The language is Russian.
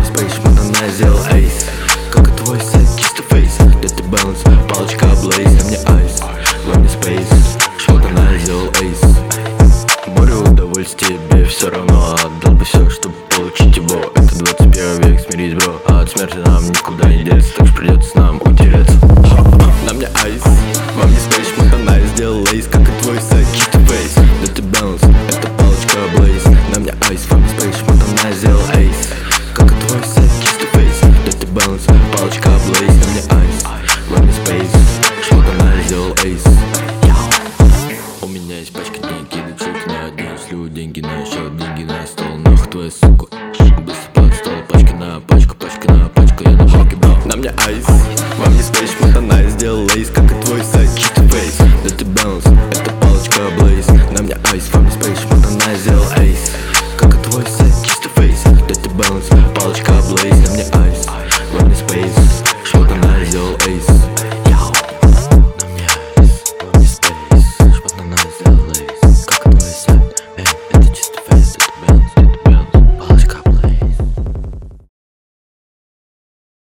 спейс, мотана сделал эйс. Как и твой сайт, чисто фейс. Где ты баланс, палочка блейз. На мне айс, во мне спейс, мотана сделал эйс. Борю удовольствие, тебе все равно. Отдал бы все, чтобы получить его. Это 21 век, смирись, бро. А от смерти нам никуда не деться, так что придется нам утереться. На мне айс, во мне спейс, мотана сделал эйс. Как и твой сайт, чисто фейс. Где ты баланс, это палочка блейз. На мне айс, во мне спейс, мотана сделал эйс. Как и твой сайт, чисто фейс. Где ты баланс, палочка блейз. На мне айс, во мне спейс, мотана сделал эйс. У меня есть пачка денег, кидаю чеки на день. Слю деньги на счет, деньги на стол. Нахуй твоя сука, быстро под стол. Пачка на пачку, пачка на пачку. Я на блоке, бро. На мне айс, во мне спейс, мотана сделал эйс. Как и твой сайт, чисто фейс. Да ты баланс, это палочка блейз. На мне айс, во мне спейс, мотана сделал эйс. Как и твой сайт, чисто фейс. Да ты баланс, палочка блейз.